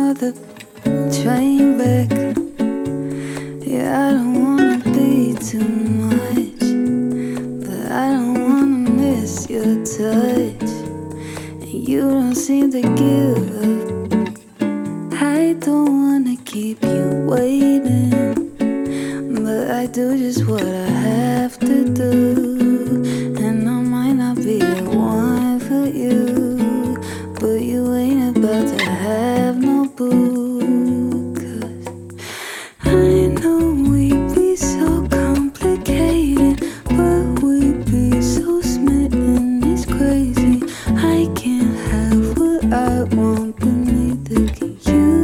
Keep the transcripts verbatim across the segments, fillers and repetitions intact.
another train wreck. Yeah, I don't wanna be too much, but I don't wanna miss your touch, and you don't seem to give up. I don't wanna keep you waiting, but I do just what I have to do, and I might not be the one for you, but you ain't about to have no boo. Cause I know we'd be so complicated, but we'd be so smitten, it's crazy. I can't have what I want, but neither can you.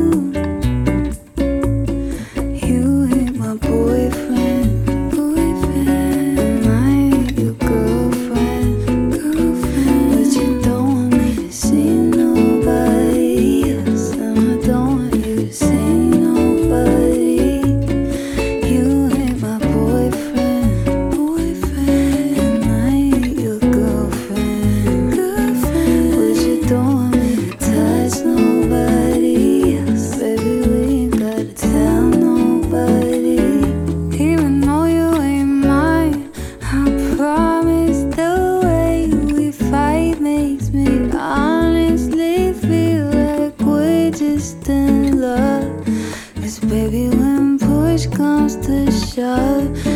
You ain't my boyfriend, boyfriend, and I ain't your girlfriend, girlfriend. But you don't want me to see nobody else, and I don't want you to see nobody. You ain't my boyfriend, boyfriend, and I ain't your girlfriend, girlfriend. But you don't want me to touch nobody else, baby. We ain't gotta tell nobody. Even though you ain't mine, I promise the way we fight makes me honestly feel like we're just in love. Cause baby, when push comes to shove,